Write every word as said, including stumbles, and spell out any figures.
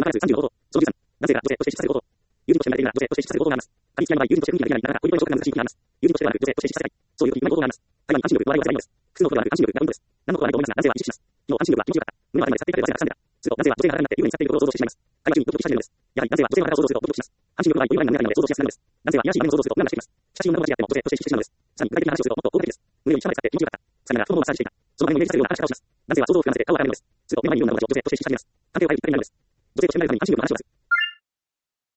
ー数さんじゅうのこと。そのじゅうさん、男性が女性として支持されること。友人として生まれているなら女性として支持されることがあります。仮に付き合いの場合、友人として雰囲気ができないなら、恋人の職が難しい意味があります。友人としてではなく女性として支持されたい。そういう時に今のことがあります。最後に安心力、笑いは世界のです。複数のことではなく安心力が運動です。何のことはないと思いますが、男性は意識します。昨日安心力は気持ちよかった。胸は頭まで去っていたけど汗がかさんでた。すると男性は女性が裸になって優雅に去っていることを想像してしまいます。会話中にドキドキし始めるのです。やはり男性は女性の裸を想像するとドキドキします。安心力の場合、お祝いにならないので想像しやすくなるのです。男性は癒やしい夢を想像すると胸がしてきます。しかし女の子たちであっても女性として意識してしまうのです。さらに具体的な話をするともっと効果的です。胸を下まで使って気持ちよかった。さらになら太ももをマッサージしていた。その場面をイメージさせるような話し方をします。男性は想像を膨らませて顔を赤めるのです。すると目の前にいる女の子たちを女性として支持されます。関係を変えていきたくなるのです。女性として見られるために安心力の話をする。